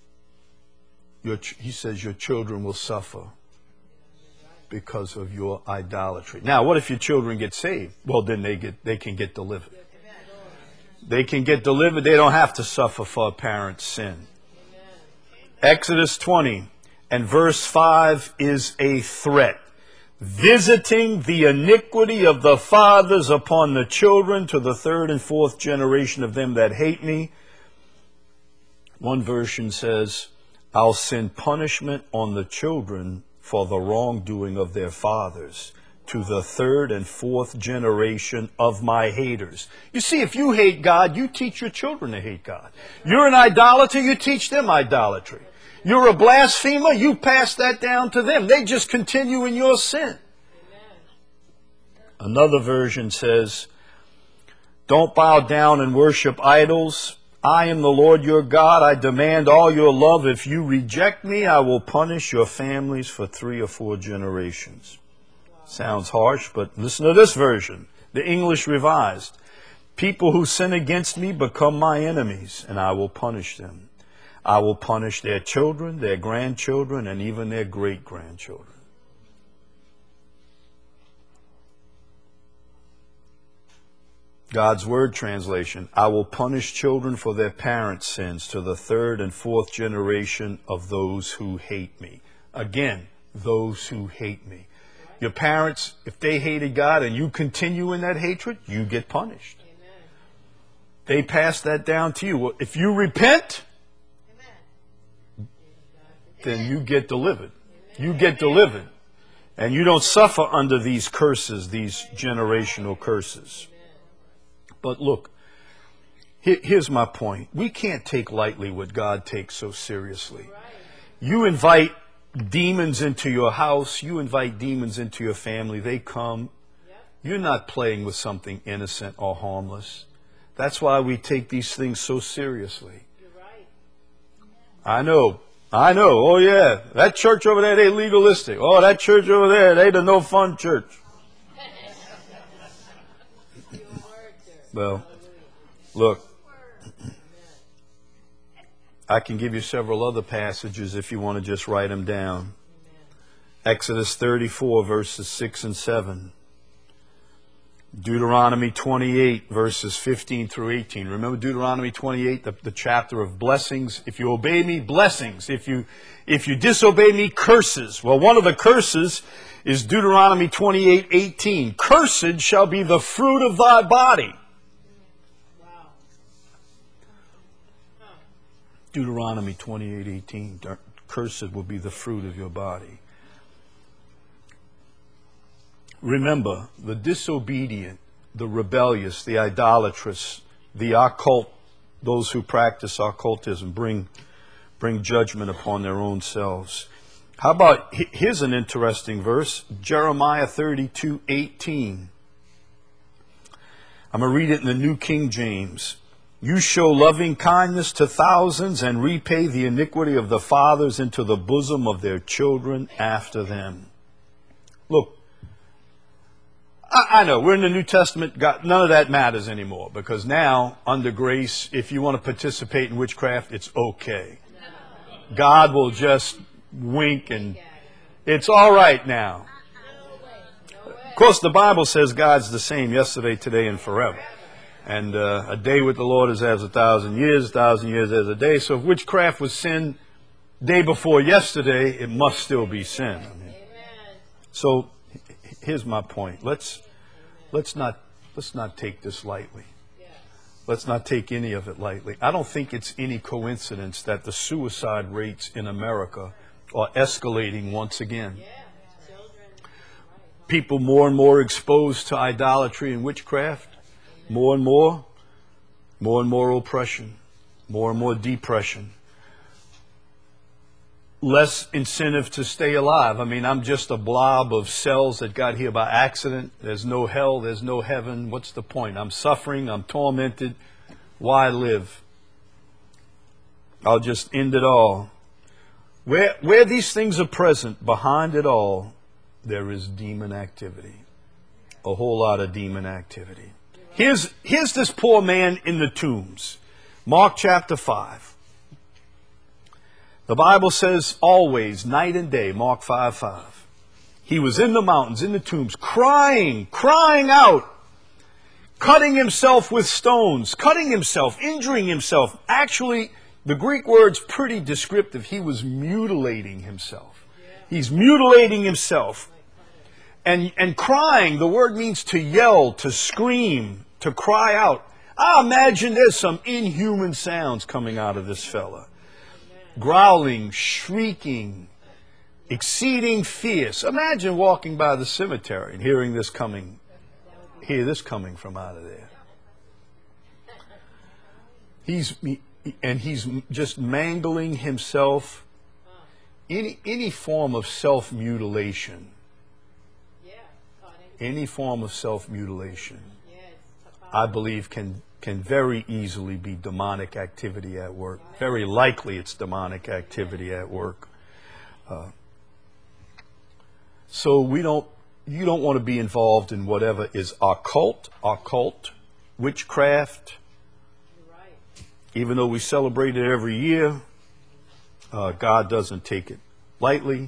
he says your children will suffer because of your idolatry. Now, what if your children get saved? Well, then they can get delivered. They can get delivered. They don't have to suffer for a parent's sin. Exodus 20 and verse 5 is a threat. Visiting the iniquity of the fathers upon the children to the third and fourth generation of them that hate me. One version says, I'll send punishment on the children for the wrongdoing of their fathers to the third and fourth generation of my haters. You see, if you hate God, you teach your children to hate God. You're an idolater, you teach them idolatry. You're a blasphemer, you pass that down to them. They just continue in your sin. Another version says, don't bow down and worship idols. I am the Lord your God. I demand all your love. If you reject me, I will punish your families for 3 or 4 generations. Sounds harsh, but listen to this version, the English Revised. People who sin against me become my enemies, and I will punish them. I will punish their children, their grandchildren, and even their great-grandchildren. God's Word translation, I will punish children for their parents' sins to the third and fourth generation of those who hate me. Again, those who hate me. Your parents, if they hated God and you continue in that hatred, you get punished. Amen. They pass that down to you. If you repent, Amen. Then you get delivered. Amen. You get delivered. And you don't suffer under these curses, these generational curses. Amen. But look, here's my point. We can't take lightly what God takes so seriously. You invite demons into your house, you invite demons into your family, they come. You're not playing with something innocent or harmless. That's why we take these things so seriously. You're right. I know. Oh yeah, that church over there, they legalistic. Oh, that church over there, they the no fun church. Well, look, I can give you several other passages if you want to just write them down. Amen. Exodus 34, verses 6 and 7. Deuteronomy 28, verses 15 through 18. Remember Deuteronomy 28, the chapter of blessings? If you obey me, blessings. If you disobey me, curses. Well, one of the curses is Deuteronomy 28, 18. Cursed shall be the fruit of thy body. Deuteronomy 28:18, cursed will be the fruit of your body. Remember, the disobedient, the rebellious, the idolatrous, the occult, those who practice occultism bring judgment upon their own selves. How about, here's an interesting verse, Jeremiah 32:18. I'm going to read it in the New King James. You show loving kindness to thousands and repay the iniquity of the fathers into the bosom of their children after them. Look, I know we're in the New Testament. None of that matters anymore because now, under grace, if you want to participate in witchcraft, it's okay. God will just wink and it's all right now. Of course, the Bible says God's the same yesterday, today, and forever. And a day with the Lord is as 1,000 years, 1,000 years as a day. So if witchcraft was sin day before yesterday, it must still be sin. So here's my point. Let's not take this lightly. Let's not take any of it lightly. I don't think it's any coincidence that the suicide rates in America are escalating once again. People more and more exposed to idolatry and witchcraft. More and more oppression, more and more depression. less incentive to stay alive. I mean, I'm just a blob of cells that got here by accident. There's no hell, there's no heaven. What's the point? I'm suffering, I'm tormented. Why live? I'll just end it all. Where these things are present, behind it all, there is demon activity. A whole lot of demon activity. Here's this poor man in the tombs. Mark chapter 5. The Bible says always, night and day, Mark 5:5. He was in the mountains, in the tombs, crying out, cutting himself with stones, cutting himself, injuring himself. Actually, the Greek word's pretty descriptive. He was mutilating himself. He's mutilating himself. And crying, the word means to yell, to scream, to cry out. I imagine there's some inhuman sounds coming out of this fella. Growling, shrieking, exceeding fierce. Imagine walking by the cemetery and hear this coming from out of there. He's just mangling himself. Any form of self-mutilation. Any form of self-mutilation, I believe, can very easily be demonic activity at work. Very likely it's demonic activity at work. So you don't want to be involved in whatever is occult, witchcraft. Even though we celebrate it every year, God doesn't take it lightly.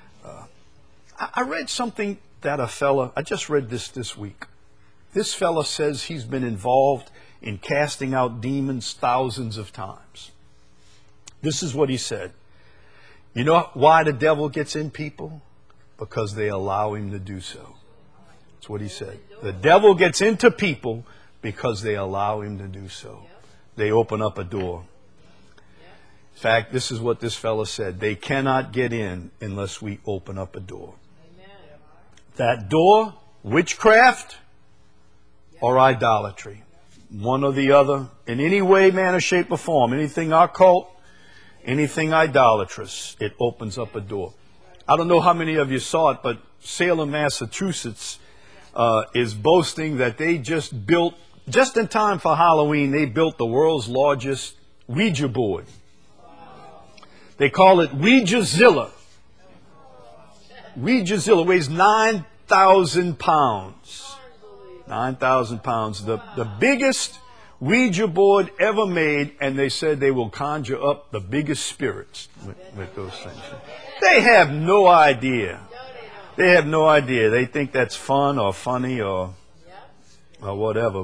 I read something that I just read this week. This fella says he's been involved in casting out demons thousands of times. This is what he said. You know why the devil gets in people? Because they allow him to do so. That's what he said. The devil gets into people because they allow him to do so. They open up a door. In fact, this is what this fella said. They cannot get in unless we open up a door. That door, witchcraft or idolatry. One or the other. In any way, manner, shape, or form. Anything occult, anything idolatrous. It opens up a door. I don't know how many of you saw it, but Salem, Massachusetts is boasting that they just built, just in time for Halloween, they built the world's largest Ouija board. They call it Ouijazilla. Ouijazilla weighs 9,000 pounds. 9,000 pounds. The biggest Ouija board ever made, and they said they will conjure up the biggest spirits with those things. They have no idea. They have no idea. They think that's fun or funny or whatever.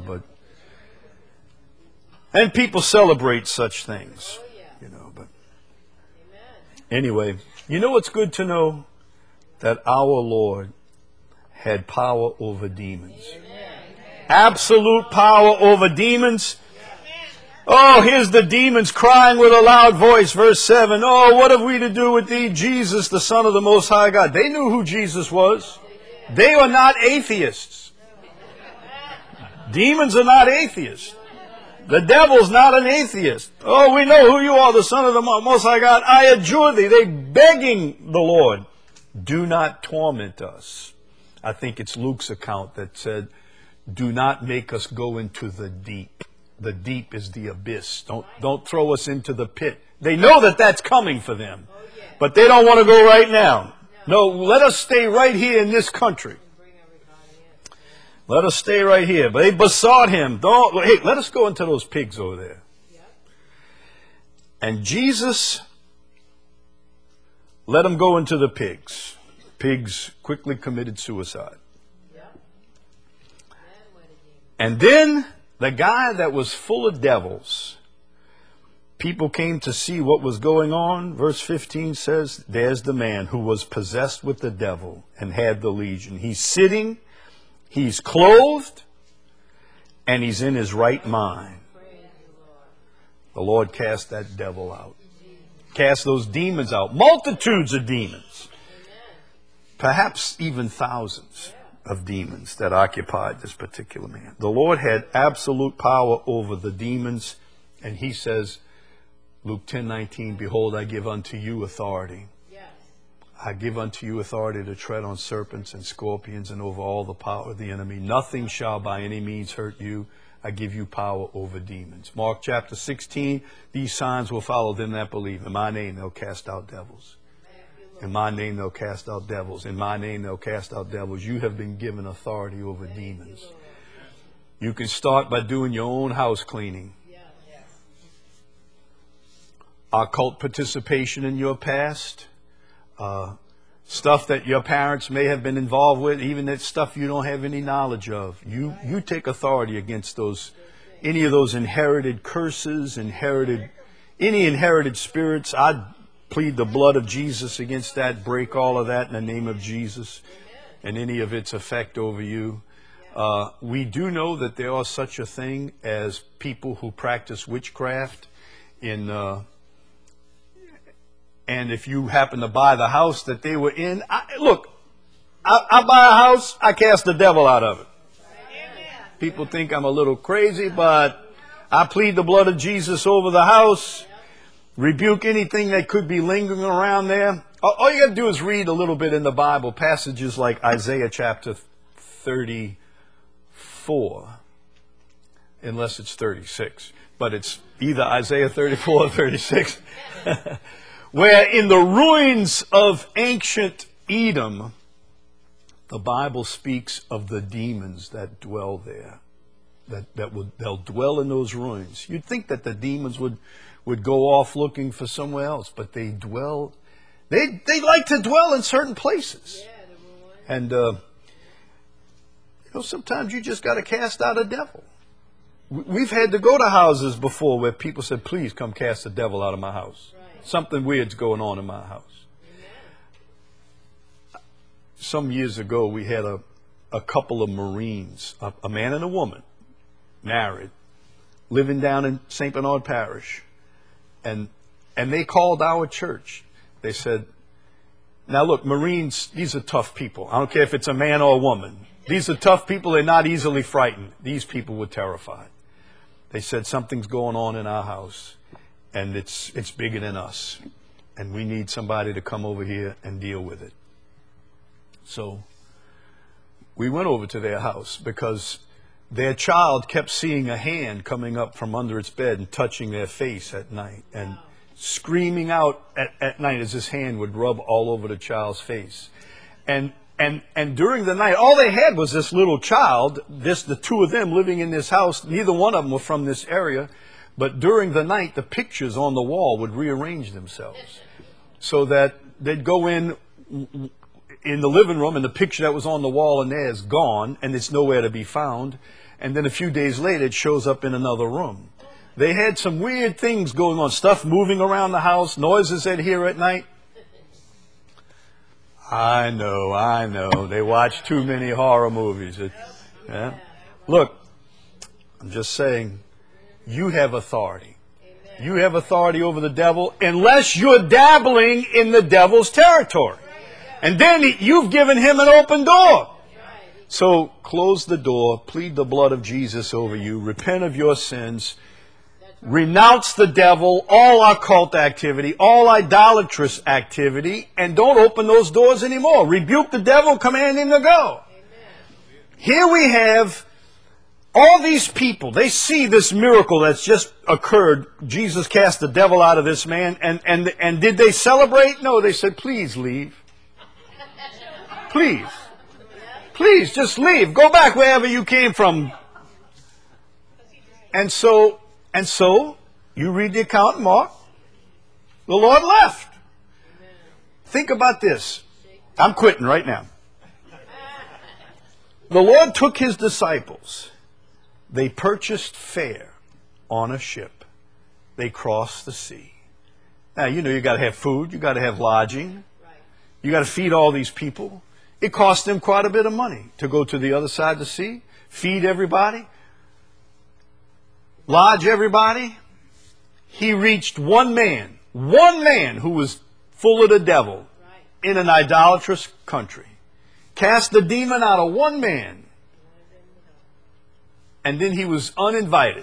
And people celebrate such things, But anyway, you know what's good to know? That our Lord had power over demons. Absolute power over demons. Oh, here's the demons crying with a loud voice. Verse 7. Oh, what have we to do with thee, Jesus, the Son of the Most High God? They knew who Jesus was. They are not atheists. Demons are not atheists. The devil's not an atheist. Oh, we know who you are, the Son of the Most High God. I adjure thee. They begging the Lord. Do not torment us. I think it's Luke's account that said, do not make us go into the deep. The deep is the abyss. Don't throw us into the pit. They know that that's coming for them. But they don't want to go right now. No, let us stay right here in this country. Let us stay right here. But they besought him, hey, let us go into those pigs over there. And Jesus let them go into the pigs. Pigs quickly committed suicide. And then the guy that was full of devils, people came to see what was going on. Verse 15 says, there's the man who was possessed with the devil and had the legion. He's sitting, he's clothed, and he's in his right mind. The Lord cast that devil out. Cast those demons out. Multitudes of demons. Perhaps even thousands of demons that occupied this particular man. The Lord had absolute power over the demons, and he says, Luke 10:19, behold, I give unto you authority I give unto you authority to tread on serpents and scorpions and over all the power of the enemy. Nothing shall by any means hurt you. I give you power over demons. Mark chapter 16, these signs will follow them that believe. In my name they'll cast out devils. In my name they'll cast out devils. In my name they'll cast out devils. You have been given authority over demons. You can start by doing your own house cleaning. Occult participation in your past. Stuff that your parents may have been involved with, even that stuff you don't have any knowledge of. You take authority against any of those inherited curses, any inherited spirits. I plead the blood of Jesus against that, break all of that in the name of Jesus and any of its effect over you. We do know that there are such a thing as people who practice witchcraft and if you happen to buy the house that they were in, I buy a house, I cast the devil out of it. People think I'm a little crazy, but I plead the blood of Jesus over the house, rebuke anything that could be lingering around there. All you got to do is read a little bit in the Bible, passages like Isaiah chapter 34, unless it's 36, but it's either Isaiah 34 or 36. Where in the ruins of ancient Edom, the Bible speaks of the demons that dwell there, they'll dwell in those ruins. You'd think that the demons would go off looking for somewhere else, but they like to dwell in certain places. And sometimes you just got to cast out a devil. We've had to go to houses before where people said, please come cast the devil out of my house. Something weird's going on in my house. Some years ago, we had a couple of Marines, a man and a woman, married, living down in St. Bernard Parish. And they called our church. They said, now look, Marines, these are tough people. I don't care if it's a man or a woman. These are tough people. They're not easily frightened. These people were terrified. They said, something's going on in our house. And it's bigger than us. And we need somebody to come over here and deal with it. So we went over to their house because their child kept seeing a hand coming up from under its bed and touching their face at night. And screaming out at night as this hand would rub all over the child's face. And during the night, all they had was this little child, the two of them living in this house. Neither one of them were from this area. But during the night, the pictures on the wall would rearrange themselves so that they'd go in the living room and the picture that was on the wall in there is gone and it's nowhere to be found. And then a few days later, it shows up in another room. They had some weird things going on, stuff moving around the house, noises they'd hear at night. I know. They watch too many horror movies. Look, I'm just saying. You have authority. You have authority over the devil unless you're dabbling in the devil's territory. And then you've given him an open door. So close the door, plead the blood of Jesus over you, repent of your sins, renounce the devil, all occult activity, all idolatrous activity, and don't open those doors anymore. Rebuke the devil, command him to go. Here we have all these people, they see this miracle that's just occurred. Jesus cast the devil out of this man. And did they celebrate? No, they said, please leave. Please. Please, just leave. Go back wherever you came from. And so, you read the account in Mark. The Lord left. Think about this. I'm quitting right now. The Lord took his disciples. They purchased fare on a ship. They crossed the sea. Now, you got to have food. You got to have lodging. You got to feed all these people. It cost them quite a bit of money to go to the other side of the sea, feed everybody, lodge everybody. He reached one man who was full of the devil in an idolatrous country. Cast the demon out of one man. And then he was uninvited,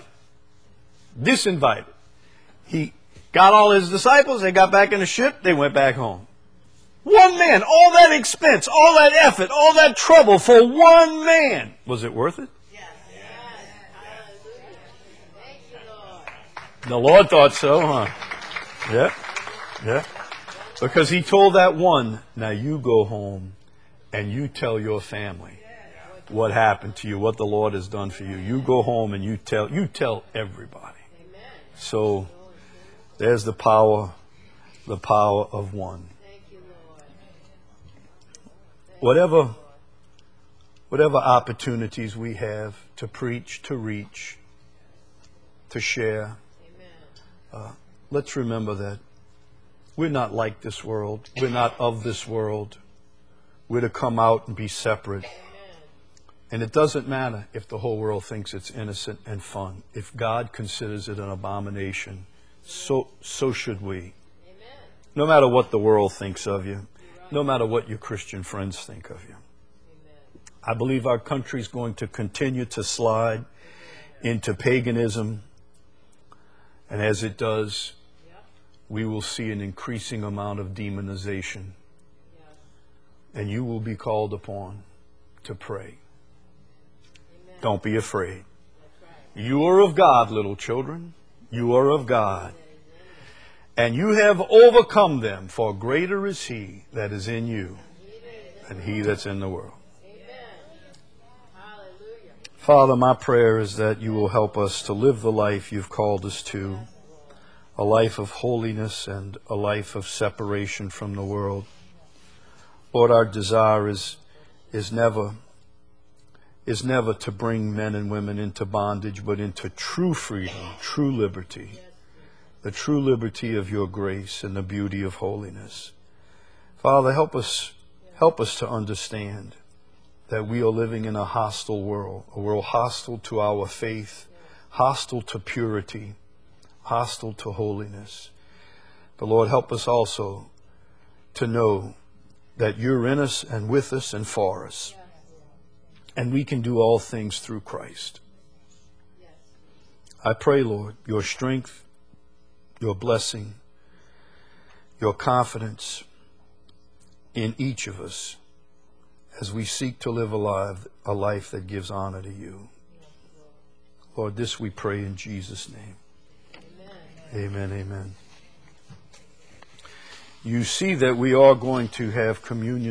disinvited. He got all his disciples, they got back in the ship, they went back home. One man, all that expense, all that effort, all that trouble for one man. Was it worth it? The Lord thought so, huh? Yeah, yeah. Because he told that one, now you go home and you tell your family what happened to you, what the Lord has done for you. You go home and you tell everybody. So there's the power of one. Whatever opportunities we have to preach, to reach, to share, let's remember that we're not like this world. We're not of this world. We're to come out and be separate. And it doesn't matter if the whole world thinks it's innocent and fun. If God considers it an abomination, so should we. No matter what the world thinks of you, no matter what your Christian friends think of you. I believe our country is going to continue to slide into paganism. And as it does, we will see an increasing amount of demonization. And you will be called upon to pray. Don't be afraid. You are of God, little children. You are of God. And you have overcome them, for greater is He that is in you than he that's in the world. Father, my prayer is that you will help us to live the life you've called us to, a life of holiness and a life of separation from the world. Lord, our desire is never to bring men and women into bondage, but into true freedom, true liberty, the true liberty of your grace and the beauty of holiness. Father, help us to understand that we are living in a hostile world, a world hostile to our faith, hostile to purity, hostile to holiness. But Lord, help us also to know that you're in us and with us and for us. And we can do all things through Christ. I pray, Lord, your strength, your blessing, your confidence in each of us as we seek to live a life that gives honor to you. Lord, this we pray in Jesus' name. Amen, amen. You see that we are going to have communion